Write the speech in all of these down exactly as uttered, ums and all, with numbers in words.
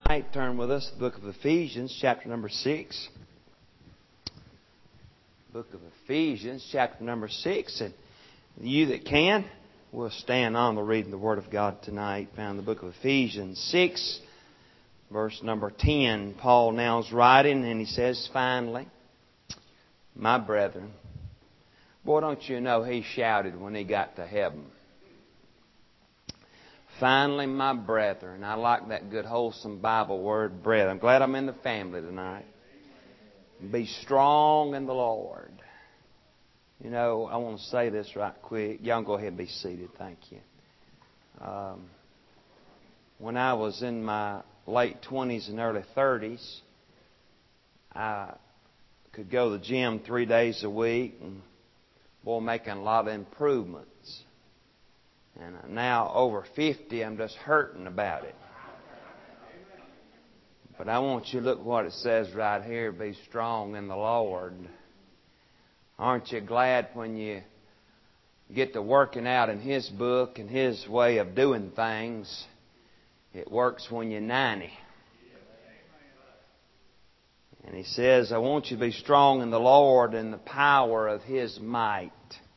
tonight, turn with us to the book of Ephesians, chapter number six. Book of Ephesians, chapter number six. And you that can, will stand on the reading the Word of God tonight. Found in the book of Ephesians six, verse number ten. Paul now is writing, and he says, finally, my brethren. Boy, don't you know he shouted when he got to heaven. Finally, my brethren. I like that good, wholesome Bible word, brethren. I'm glad I'm in the family tonight. Be strong in the Lord. You know, I want to say this right quick. Y'all go ahead and be seated. Thank you. Um, when I was in my late twenties and early thirties, I could go to the gym three days a week and, boy, making a lot of improvements. And now over fifty, I'm just hurting about it. But I want you to look what it says right here. Be strong in the Lord. Aren't you glad when you get to working out in His book and His way of doing things? It works when you're ninety. And He says, I want you to be strong in the Lord and the power of His might.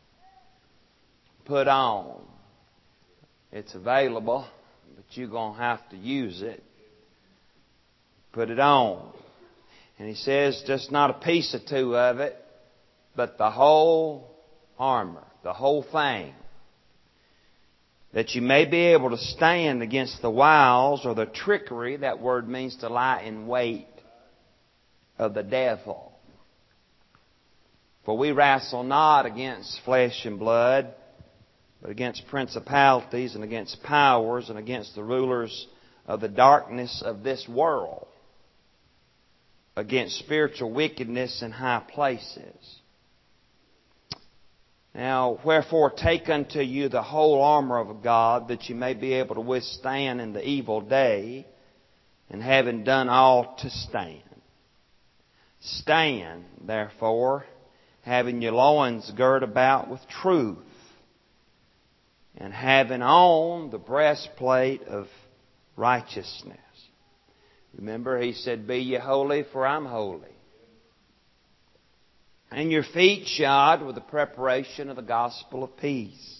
Put on. It's available, but you're going to have to use it. Put it on. And he says, just not a piece or two of it, but the whole armor, the whole thing. That you may be able to stand against the wiles or the trickery, that word means to lie in wait, of the devil. For we wrestle not against flesh and blood, but against principalities and against powers and against the rulers of the darkness of this world, against spiritual wickedness in high places. Now, wherefore take unto you the whole armor of God, that you may be able to withstand in the evil day, and having done all to stand. Stand, therefore, having your loins girt about with truth, and having on the breastplate of righteousness. Remember, he said, be ye holy, for I'm holy. And your feet shod with the preparation of the gospel of peace.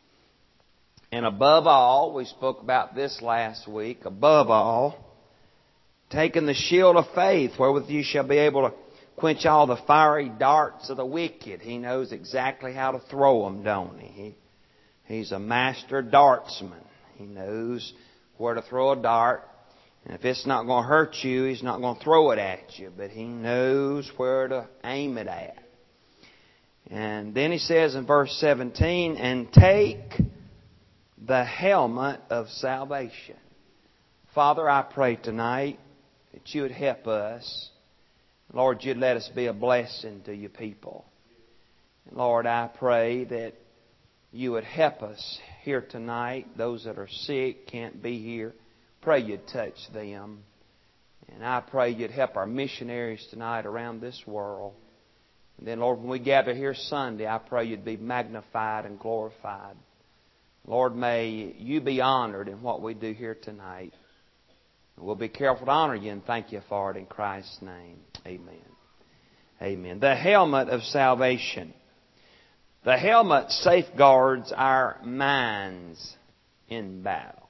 And above all, we spoke about this last week, above all, taking the shield of faith, wherewith you shall be able to quench all the fiery darts of the wicked. He knows exactly how to throw them, don't he? he He's a master dartsman. He knows where to throw a dart. And if it's not going to hurt you, he's not going to throw it at you. But he knows where to aim it at. And then he says in verse seventeen, and take the helmet of salvation. Father, I pray tonight that you would help us. Lord, you'd let us be a blessing to your people. And Lord, I pray that you would help us here tonight. Those that are sick, can't be here, pray you'd touch them. And I pray you'd help our missionaries tonight around this world. And then, Lord, when we gather here Sunday, I pray you'd be magnified and glorified. Lord, may you be honored in what we do here tonight. And we'll be careful to honor you and thank you for it in Christ's name. Amen. Amen. The helmet of salvation. The helmet safeguards our minds in battle.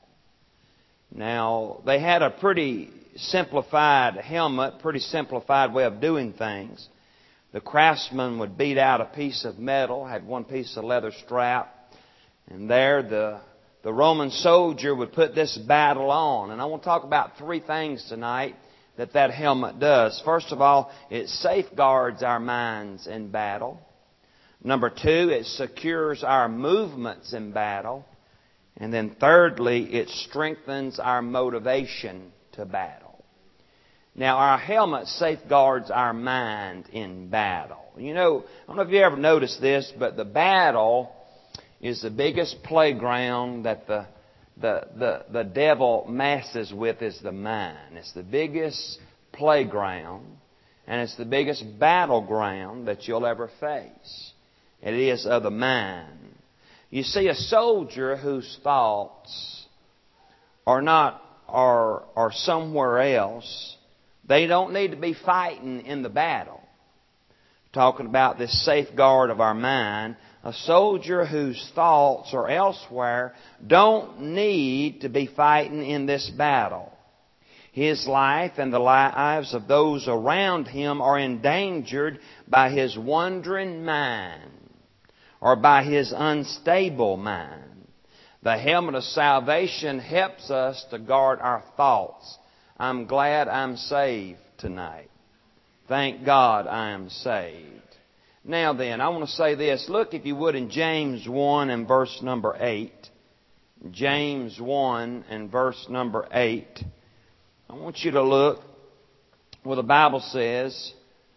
Now, they had a pretty simplified helmet, pretty simplified way of doing things. The craftsman would beat out a piece of metal, had one piece of leather strap, and there the, the Roman soldier would put this battle on. And I want to talk about three things tonight that that helmet does. First of all, it safeguards our minds in battle. Number two, it secures our movements in battle. And then thirdly, it strengthens our motivation to battle. Now, our helmet safeguards our mind in battle. You know, I don't know if you ever noticed this, but the battle is the biggest playground that the, the, the, the devil messes with is the mind. It's the biggest playground, and it's the biggest battleground that you'll ever face. It is of the mind. You see, a soldier whose thoughts are not or, or somewhere else, they don't need to be fighting in the battle. Talking about this safeguard of our mind, a soldier whose thoughts are elsewhere don't need to be fighting in this battle. His life and the lives of those around him are endangered by his wandering mind or by his unstable mind. The helmet of salvation helps us to guard our thoughts. I'm glad I'm saved tonight. Thank God I am saved. Now then, I want to say this. Look, if you would, in James one and verse number eight. James one and verse number eight. I want you to look where the Bible says,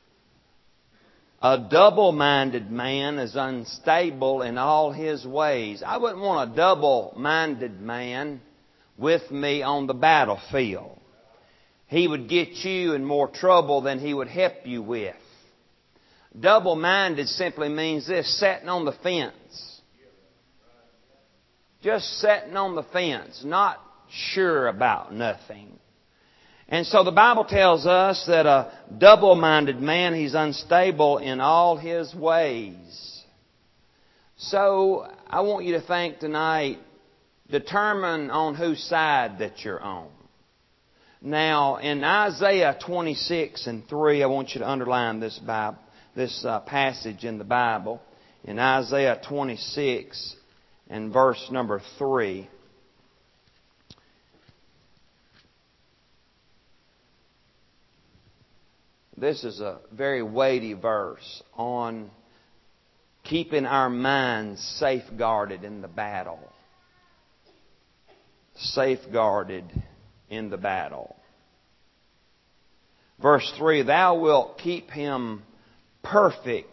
a double-minded man is unstable in all his ways. I wouldn't want a double-minded man with me on the battlefield. He would get you in more trouble than he would help you with. Double-minded simply means this, sitting on the fence. Just sitting on the fence, not sure about nothing. And so the Bible tells us that a double-minded man, he's unstable in all his ways. So I want you to think tonight, determine on whose side that you're on. Now, in Isaiah twenty-six and three, I want you to underline this Bible, this uh, passage in the Bible. In Isaiah twenty-six and verse number three. This is a very weighty verse on keeping our minds safeguarded in the battle. Safeguarded in the battle. Verse three, thou wilt keep him perfect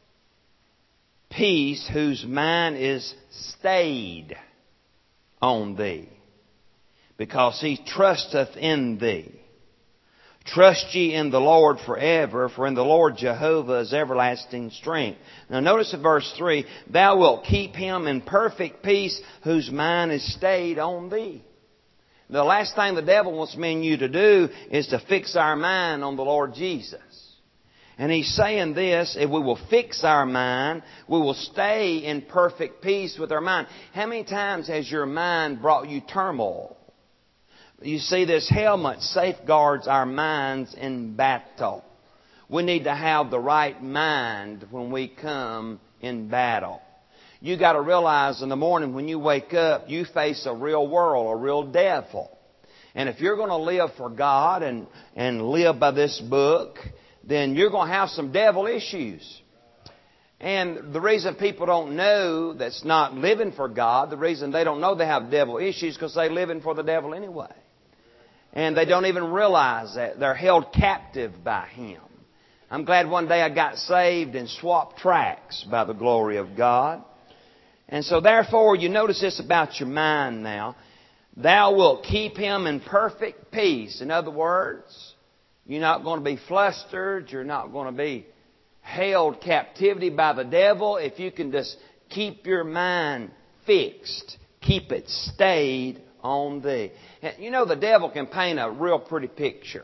peace whose mind is stayed on thee, because he trusteth in thee. Trust ye in the Lord forever, for in the Lord Jehovah is everlasting strength. Now notice in verse three, thou wilt keep him in perfect peace whose mind is stayed on thee. The last thing the devil wants me and you to do is to fix our mind on the Lord Jesus. And he's saying this, if we will fix our mind, we will stay in perfect peace with our mind. How many times has your mind brought you turmoil? You see, this helmet safeguards our minds in battle. We need to have the right mind when we come in battle. You got to realize in the morning when you wake up, you face a real world, a real devil. And if you're going to live for God and, and live by this book, then you're going to have some devil issues. And the reason people don't know that's not living for God, the reason they don't know they have devil issues, because they're living for the devil anyway. And they don't even realize that. They're held captive by him. I'm glad one day I got saved and swapped tracks by the glory of God. And so therefore, you notice this about your mind now. Thou wilt keep him in perfect peace. In other words, you're not going to be flustered. You're not going to be held captivity by the devil if you can just keep your mind fixed. Keep it stayed on thee. You know, the devil can paint a real pretty picture.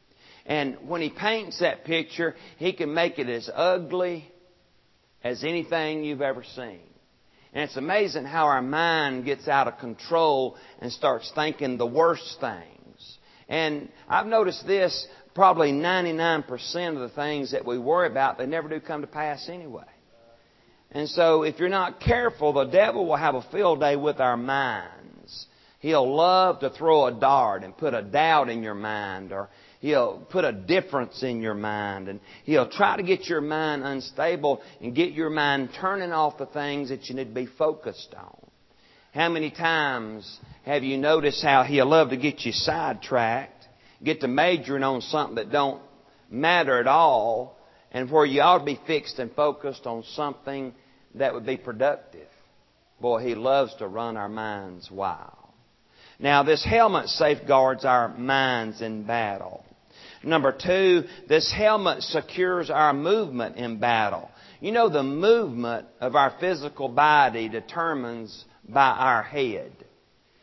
And when he paints that picture, he can make it as ugly as anything you've ever seen. And it's amazing how our mind gets out of control and starts thinking the worst things. And I've noticed this, probably ninety-nine percent of the things that we worry about, they never do come to pass anyway. And so if you're not careful, the devil will have a field day with our minds. He'll love to throw a dart and put a doubt in your mind, or he'll put a difference in your mind, and he'll try to get your mind unstable and get your mind turning off the things that you need to be focused on. How many times have you noticed how he'll love to get you sidetracked, get to majoring on something that don't matter at all, and where you ought to be fixed and focused on something that would be productive? Boy, he loves to run our minds wild. Now, this helmet safeguards our minds in battle. Number two, this helmet secures our movement in battle. You know, the movement of our physical body determines by our head.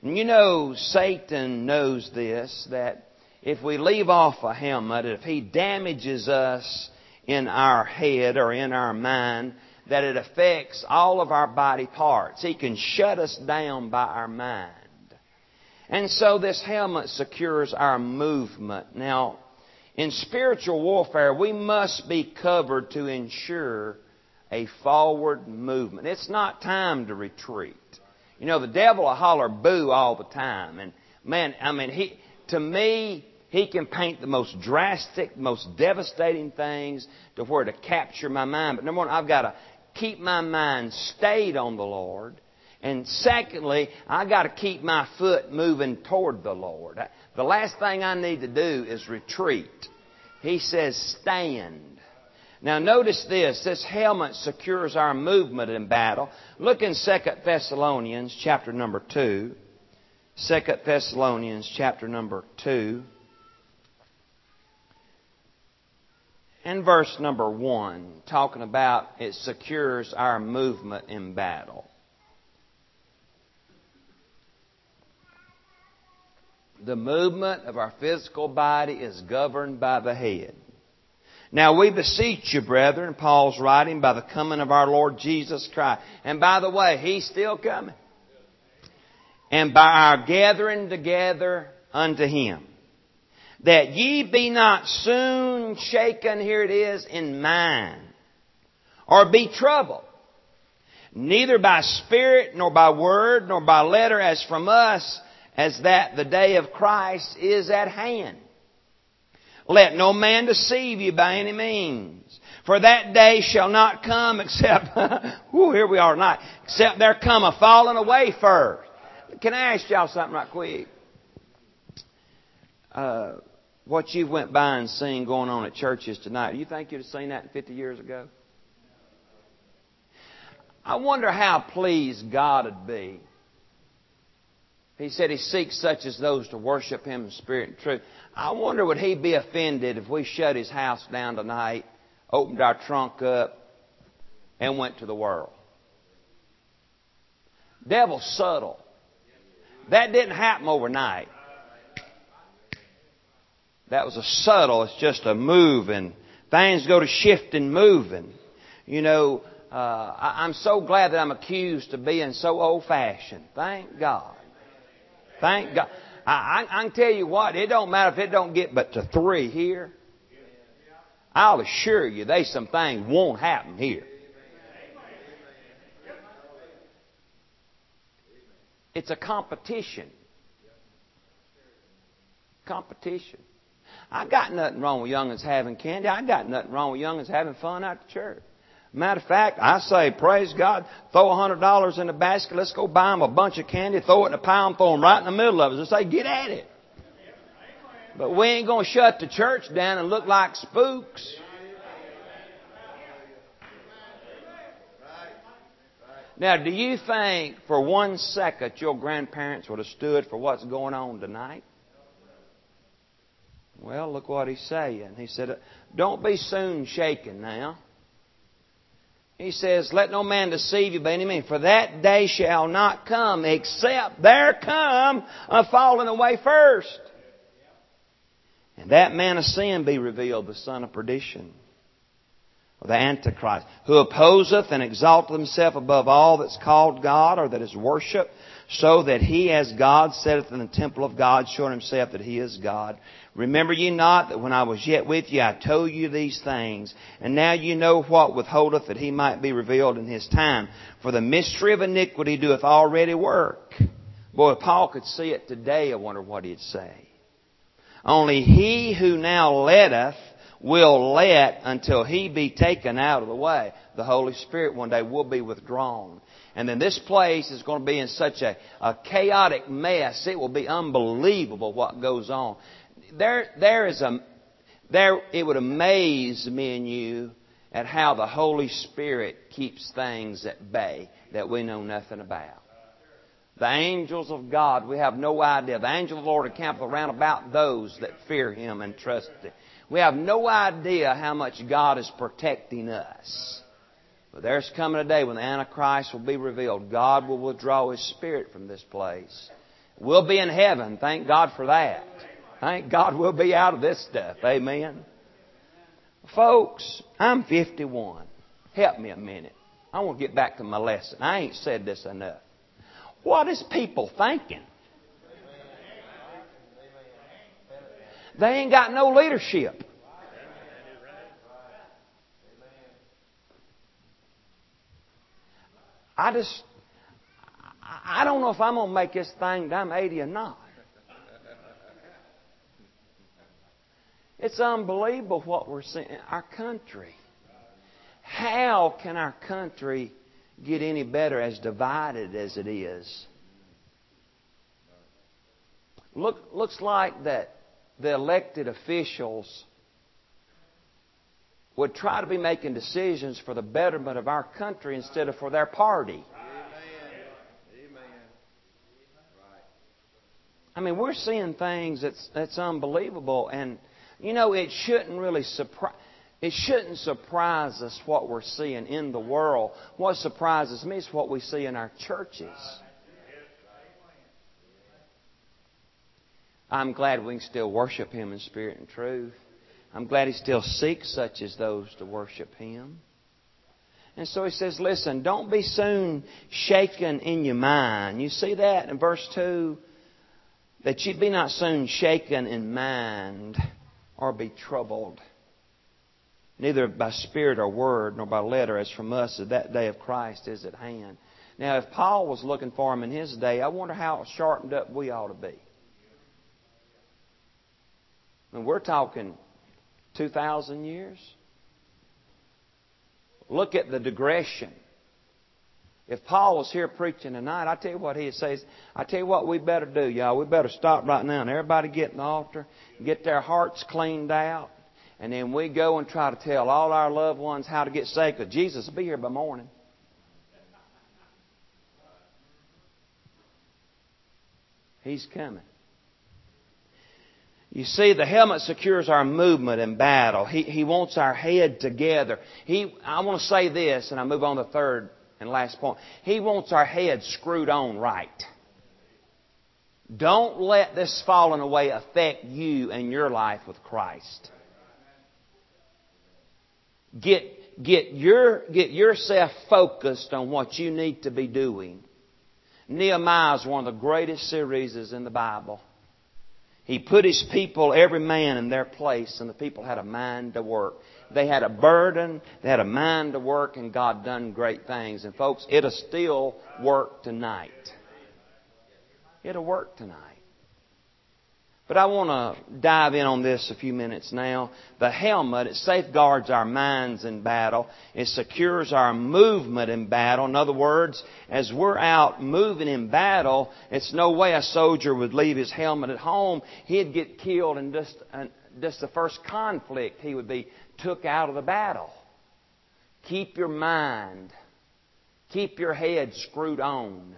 And you know, Satan knows this, that if we leave off a helmet, if he damages us in our head or in our mind, that it affects all of our body parts. He can shut us down by our mind. And so this helmet secures our movement. Now, in spiritual warfare, we must be covered to ensure a forward movement. It's not time to retreat. You know, the devil will holler boo all the time. And man, I mean, he, to me, he can paint the most drastic, most devastating things to where to capture my mind. But number one, I've got to keep my mind stayed on the Lord. And secondly, I've got to keep my foot moving toward the Lord. The last thing I need to do is retreat. He says stand. Now notice this. This helmet secures our movement in battle. Look in Second Thessalonians chapter number two. Second Thessalonians chapter number two. And verse number one, talking about it secures our movement in battle. The movement of our physical body is governed by the head. Now we beseech you, brethren, Paul's writing, by the coming of our Lord Jesus Christ. And by the way, He's still coming. And by our gathering together unto Him. That ye be not soon shaken, here it is, in mind, or be troubled, neither by spirit, nor by word, nor by letter, as from us, as that the day of Christ is at hand. Let no man deceive you by any means. For that day shall not come except, whoo, here we are tonight, except there come a falling away first. Can I ask y'all something right quick? Uh, what you went by and seen going on at churches tonight, do you think you'd have seen that fifty years ago? I wonder how pleased God would be. He said He seeks such as those to worship Him in spirit and truth. I wonder would He be offended if we shut His house down tonight, opened our trunk up, and went to the world. Devil's subtle. That didn't happen overnight. That was a subtle, it's just a moving. Things go to shifting, moving. You know, uh, I, I'm so glad that I'm accused of being so old-fashioned. Thank God. Thank God. I, I, I can tell you what, it don't matter if it don't get but to three here. I'll assure you there's some things won't happen here. It's a competition. Competition. I got nothing wrong with young'uns having candy. I got nothing wrong with young'uns having fun at the church. Matter of fact, I say, praise God, throw a hundred dollars in the basket. Let's go buy them a bunch of candy, throw it in a pile and throw them right in the middle of us and say, get at it. But we ain't going to shut the church down and look like spooks. Now, do you think for one second your grandparents would have stood for what's going on tonight? Well, look what he's saying. He said, don't be soon shaken now. He says, let no man deceive you by any means, for that day shall not come except there come a falling away first. And that man of sin be revealed, the son of perdition, or the Antichrist, who opposeth and exalteth himself above all that's called God or that is worshipped, so that he as God sitteth in the temple of God, showing himself that he is God. Remember ye not that when I was yet with you, I told you these things, and now you know what withholdeth that he might be revealed in his time. For the mystery of iniquity doeth already work. Boy, if Paul could see it today, I wonder what he'd say. Only he who now letteth will let until he be taken out of the way. The Holy Spirit one day will be withdrawn. And then this place is going to be in such a, a chaotic mess. It will be unbelievable what goes on. There, there is a, there. It would amaze me and you at how the Holy Spirit keeps things at bay that we know nothing about. The angels of God, we have no idea. The angel of the Lord encampeth around about those that fear Him and trust Him. We have no idea how much God is protecting us. But there's coming a day when the Antichrist will be revealed. God will withdraw His Spirit from this place. We'll be in heaven. Thank God for that. Thank God we'll be out of this stuff. Amen. Folks, I'm fifty-one. Help me a minute. I want to get back to my lesson. I ain't said this enough. What is people thinking? They ain't got no leadership. I just, I don't know if I'm going to make this thing that I'm eighty or not. It's unbelievable what we're seeing in our country. How can our country get any better as divided as it is? Look, looks like that the elected officials would try to be making decisions for the betterment of our country instead of for their party. I mean, we're seeing things that's that's unbelievable, and you know, it shouldn't really surprise. It shouldn't surprise us what we're seeing in the world. What surprises me is what we see in our churches. I'm glad we can still worship Him in spirit and truth. I'm glad He still seeks such as those to worship Him. And so He says, listen, don't be soon shaken in your mind. You see that in verse two? That you be not soon shaken in mind or be troubled, neither by spirit or word, nor by letter, as from us, that that day of Christ is at hand. Now, if Paul was looking for him in his day, I wonder how sharpened up we ought to be. And we're talking two thousand years. Look at the digression. If Paul was here preaching tonight, I tell you what he'd say. I tell you what we better do, y'all. We better stop right now and everybody get in the altar, get their hearts cleaned out, and then we go and try to tell all our loved ones how to get saved, because Jesus will be here by morning. He's coming. You see, the helmet secures our movement in battle. He, he wants our head together. He, I want to say this, and I move on to the third and last point. He wants our head screwed on right. Don't let this falling away affect you and your life with Christ. Get, get, your, get yourself focused on what you need to be doing. Nehemiah is one of the greatest series in the Bible. He put his people, every man in their place, and the people had a mind to work. They had a burden, they had a mind to work, and God done great things. And folks, it'll still work tonight. It'll work tonight. But I want to dive in on this a few minutes now. The helmet, it safeguards our minds in battle. It secures our movement in battle. In other words, as we're out moving in battle, it's no way a soldier would leave his helmet at home. He'd get killed in just, uh, just the first conflict. He would be took out of the battle. Keep your mind, keep your head screwed on.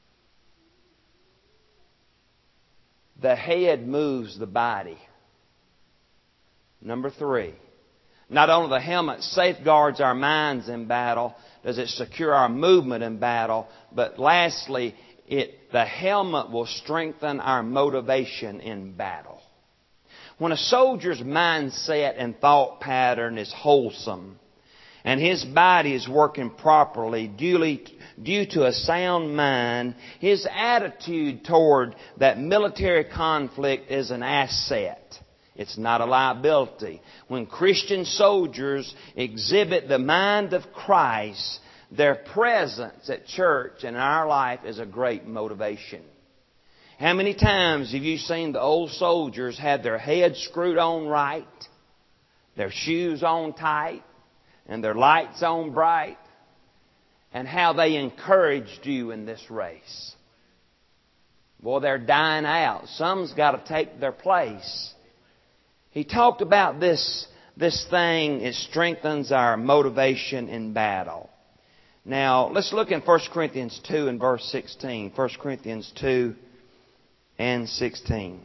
The head moves the body. Number three, not only the helmet safeguards our minds in battle, does it secure our movement in battle, but lastly, it the helmet will strengthen our motivation in battle. When a soldier's mindset and thought pattern is wholesome, and his body is working properly due, due to a sound mind, his attitude toward that military conflict is an asset. It's not a liability. When Christian soldiers exhibit the mind of Christ, their presence at church and in our life is a great motivation. How many times have you seen the old soldiers have their heads screwed on right, their shoes on tight, and their lights on bright, and how they encouraged you in this race? Boy, they're dying out. Some's got to take their place. He talked about this, this thing, it strengthens our motivation in battle. Now, let's look in First Corinthians two and verse sixteen. First Corinthians two and sixteen.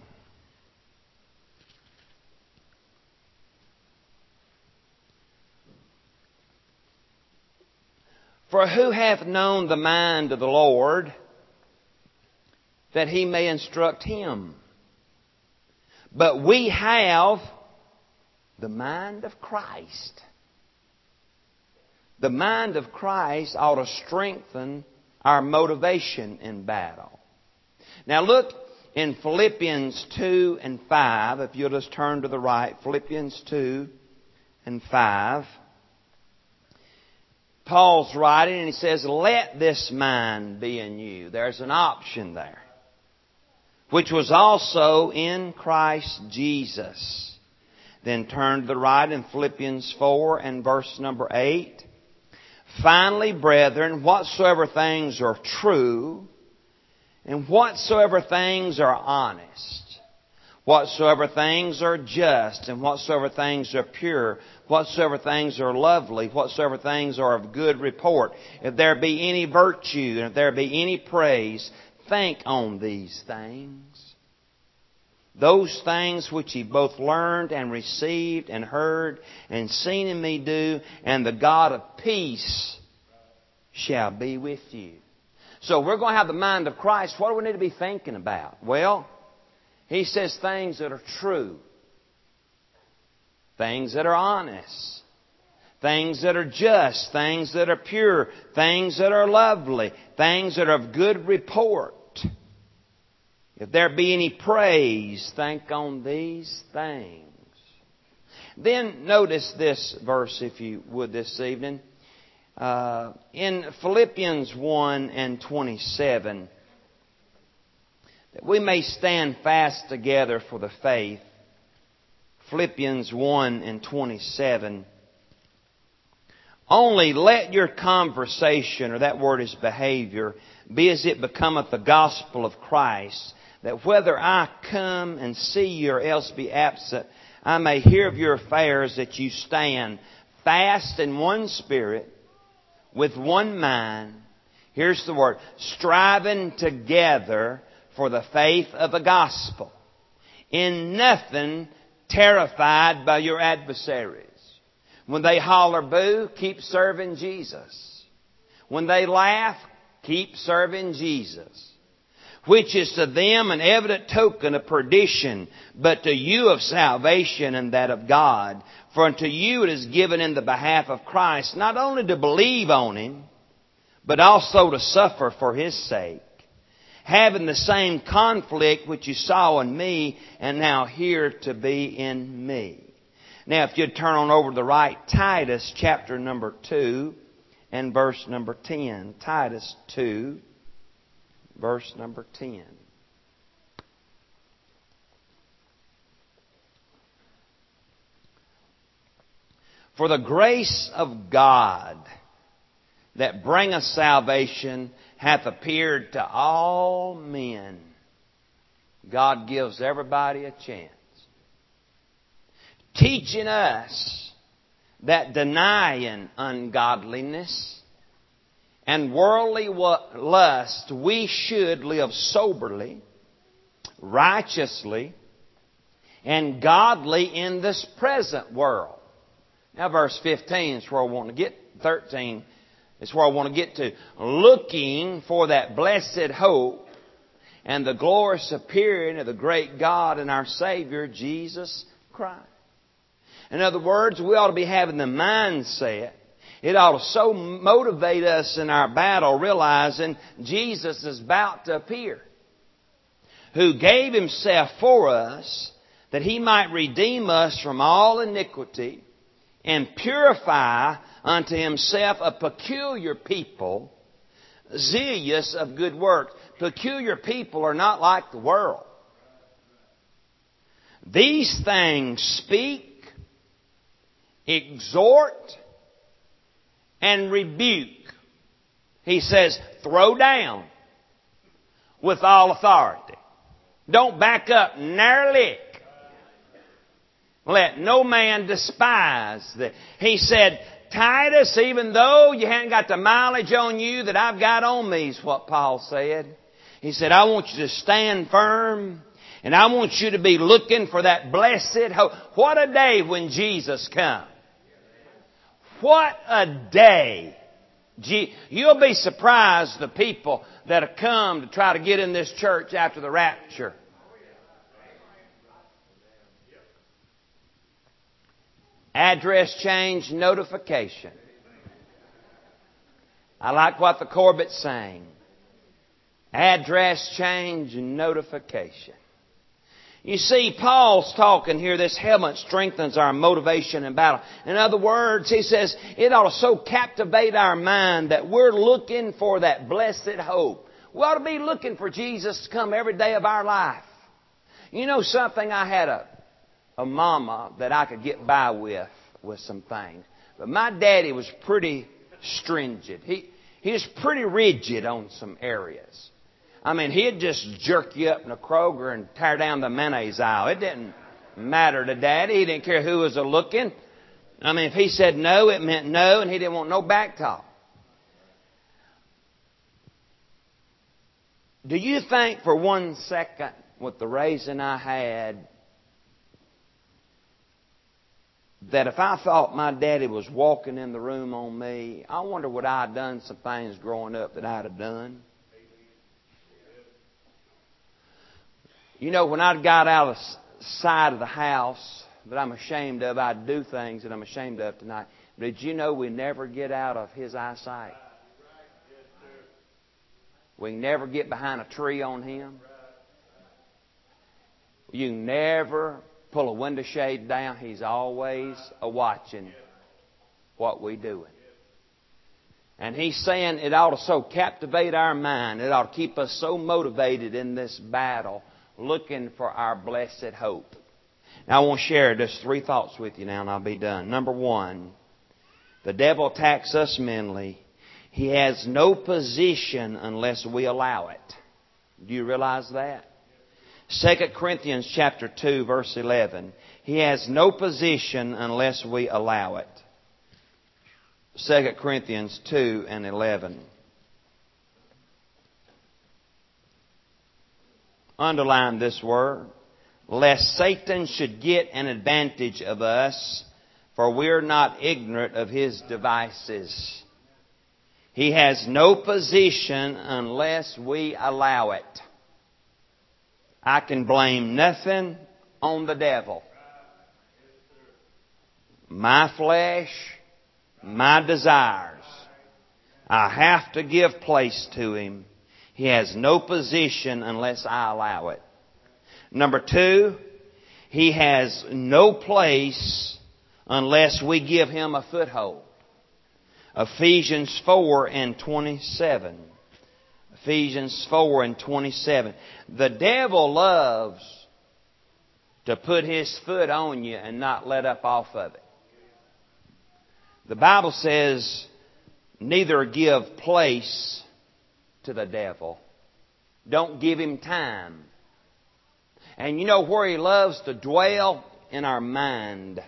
For who hath known the mind of the Lord, that He may instruct him. But we have the mind of Christ. The mind of Christ ought to strengthen our motivation in battle. Now look in Philippians two and five. If you'll just turn to the right. Philippians two and five. Paul's writing and he says, let this mind be in you. There's an option there. Which was also in Christ Jesus. Then turn to the right in Philippians four and verse number eight. Finally, brethren, whatsoever things are true, and whatsoever things are honest, whatsoever things are just, and whatsoever things are pure, whatsoever things are lovely, whatsoever things are of good report, if there be any virtue, and if there be any praise, think on these things. Those things which ye both learned and received and heard and seen in me do, and the God of peace shall be with you. So we're going to have the mind of Christ. What do we need to be thinking about? Well, He says things that are true. Things that are honest. Things that are just. Things that are pure. Things that are lovely. Things that are of good report. If there be any praise, think on these things. Then notice this verse, if you would, this evening. Uh, in Philippians one and twenty-seven, that we may stand fast together for the faith. Philippians one and twenty-seven. Only let your conversation, or that word is behavior, be as it becometh the gospel of Christ, that whether I come and see you or else be absent, I may hear of your affairs, that you stand fast in one spirit, with one mind. Here's the word, striving together for the faith of the gospel. In nothing terrified by your adversaries. When they holler boo, keep serving Jesus. When they laugh, keep serving Jesus. Which is to them an evident token of perdition, but to you of salvation and that of God. For unto you it is given in the behalf of Christ, not only to believe on Him, but also to suffer for His sake. Having the same conflict which you saw in me, and now here to be in me. Now if you'd turn on over to the right, Titus chapter number two and verse number ten. Titus two. Verse number ten. For the grace of God that bringeth salvation hath appeared to all men. God gives everybody a chance. Teaching us that denying ungodliness and worldly lust, we should live soberly, righteously, and godly in this present world. Now verse fifteen is where I want to get. thirteen is where I want to get to. Looking for that blessed hope and the glorious appearing of the great God and our Savior, Jesus Christ. In other words, we ought to be having the mindset. It ought to so motivate us in our battle, realizing Jesus is about to appear, who gave Himself for us, that He might redeem us from all iniquity and purify unto Himself a peculiar people, zealous of good works. Peculiar people are not like the world. These things speak, exhort, and rebuke. He says, throw down with all authority. Don't back up ne'er a lick. Let no man despise thee. He said, Titus, even though you haven't got the mileage on you that I've got on me, is what Paul said. He said, I want you to stand firm, and I want you to be looking for that blessed hope. What a day when Jesus comes. What a day Gee, you'll be surprised the people that have come to try to get in this church after the rapture. Address change notification. I like what the Corbett's saying. Address change notification. You see, Paul's talking here, this helmet strengthens our motivation in battle. In other words, he says, it ought to so captivate our mind that we're looking for that blessed hope. We ought to be looking for Jesus to come every day of our life. You know something? I had a, a mama that I could get by with, with some things. But my daddy was pretty stringent. He, he was pretty rigid on some areas. I mean, he'd just jerk you up in a Kroger and tear down the mayonnaise aisle. It didn't matter to Daddy. He didn't care who was a-looking. I mean, if he said no, it meant no, and he didn't want no back talk. Do you think for one second, with the raising I had, that if I thought my daddy was walking in the room on me, I wonder would I have done some things growing up that I'd have done? You know, when I got out of the side of the house that I'm ashamed of, I'd do things that I'm ashamed of tonight. But did you know we never get out of his eyesight? We never get behind a tree on him. You never pull a window shade down. He's always a-watching what we doing. And he's saying it ought to so captivate our mind. It ought to keep us so motivated in this battle, looking for our blessed hope. Now I want to share just three thoughts with you now and I'll be done. Number one, the devil attacks us mentally. He has no position unless we allow it. Do you realize that? Second Corinthians chapter two, verse eleven. He has no position unless we allow it. Second Corinthians two and eleven. Underline this word. Lest Satan should get an advantage of us, for we're not ignorant of his devices. He has no position unless we allow it. I can blame nothing on the devil. My flesh, my desires. I have to give place to him. He has no position unless I allow it. Number two, he has no place unless we give him a foothold. Ephesians four and twenty-seven. Ephesians four and twenty-seven. The devil loves to put his foot on you and not let up off of it. The Bible says, neither give place to the devil. Don't give him time. And you know where he loves to dwell? In our mind.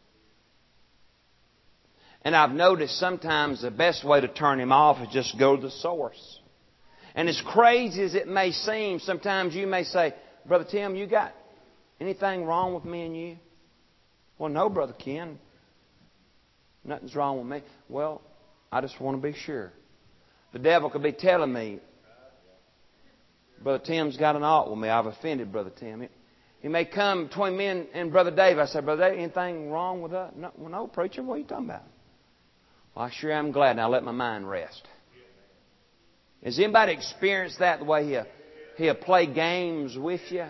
And I've noticed sometimes the best way to turn him off is just go to the source. And as crazy as it may seem, sometimes you may say, Brother Tim, you got anything wrong with me and you? Well, no, Brother Ken. Nothing's wrong with me. Well, I just want to be sure. The devil could be telling me, Brother Tim's got an ought with me. I've offended Brother Tim. He may come between me and, and Brother Dave. I say, Brother Dave, anything wrong with us? No, well, no, preacher, what are you talking about? Well, I sure am glad. Now let my mind rest. Has anybody experienced that the way he'll, he'll play games with you?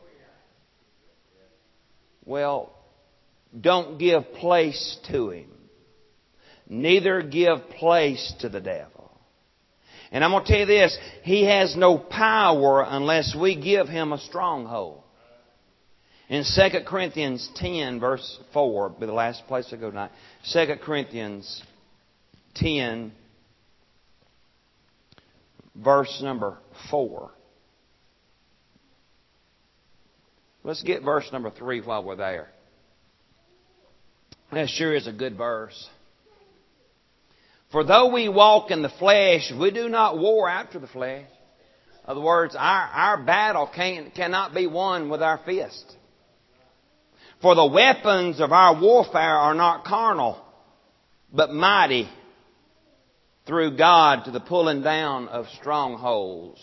Well, don't give place to him. Neither give place to the devil. And I'm going to tell you this, he has no power unless we give him a stronghold. In Second Corinthians ten, verse four, be the last place I go tonight. Second Corinthians ten, verse number four. Let's get verse number three while we're there. That sure is a good verse. For though we walk in the flesh, we do not war after the flesh. In other words, our, our battle can, cannot be won with our fist. For the weapons of our warfare are not carnal, but mighty through God to the pulling down of strongholds.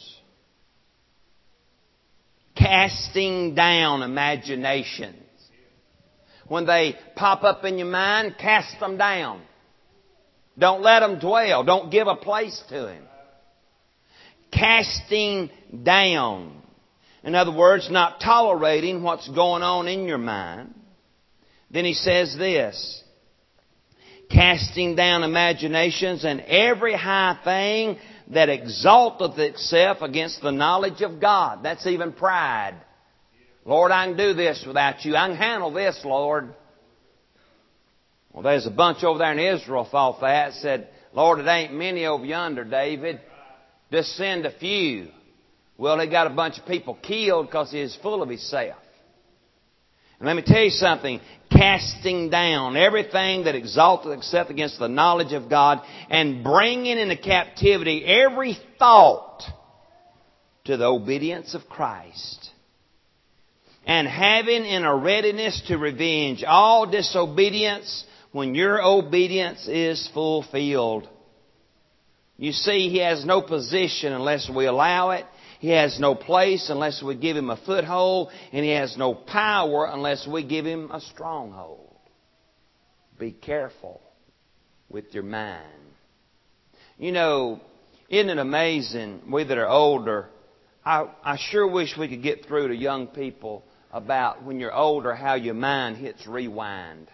Casting down imaginations. When they pop up in your mind, cast them down. Don't let them dwell. Don't give a place to Him. Casting down. In other words, not tolerating what's going on in your mind. Then he says this. Casting down imaginations and every high thing that exalteth itself against the knowledge of God. That's even pride. Lord, I can do this without you. I can handle this, Lord. Well, there's a bunch over there in Israel thought that. Said, Lord, it ain't many over yonder, David. Just send a few. Well, they got a bunch of people killed because he is full of himself. And let me tell you something. Casting down everything that exalteth itself against the knowledge of God and bringing into captivity every thought to the obedience of Christ. And having in a readiness to revenge all disobedience when your obedience is fulfilled. You see, He has no position unless we allow it. He has no place unless we give Him a foothold. And He has no power unless we give Him a stronghold. Be careful with your mind. You know, isn't it amazing, we that are older, I, I sure wish we could get through to young people about when you're older how your mind hits rewind.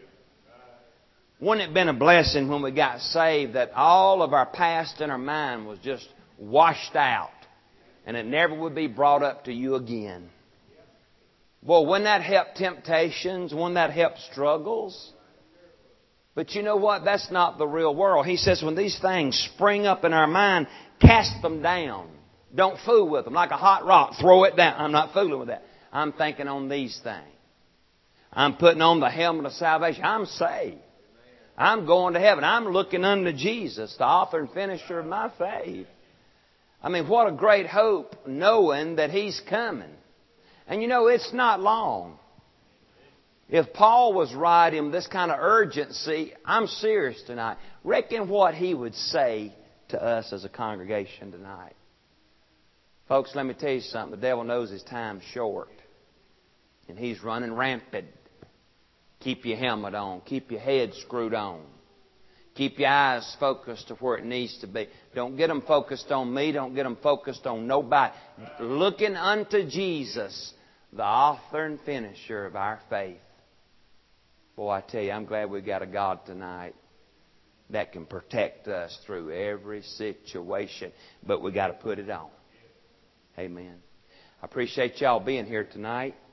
Wouldn't it have been a blessing when we got saved that all of our past in our mind was just washed out and it never would be brought up to you again? Well, wouldn't that help temptations? Wouldn't that help struggles? But you know what? That's not the real world. He says when these things spring up in our mind, cast them down. Don't fool with them. Like a hot rock, throw it down. I'm not fooling with that. I'm thinking on these things. I'm putting on the helmet of salvation. I'm saved. I'm going to heaven. I'm looking unto Jesus, the author and finisher of my faith. I mean, what a great hope knowing that He's coming. And you know, it's not long. If Paul was writing this kind of urgency, I'm serious tonight. Reckon what he would say to us as a congregation tonight. Folks, let me tell you something. The devil knows his time's short. And he's running rampant. Keep your helmet on. Keep your head screwed on. Keep your eyes focused to where it needs to be. Don't get them focused on me. Don't get them focused on nobody. Looking unto Jesus, the author and finisher of our faith. Boy, I tell you, I'm glad we got a God tonight that can protect us through every situation. But we got to put it on. Amen. I appreciate y'all being here tonight.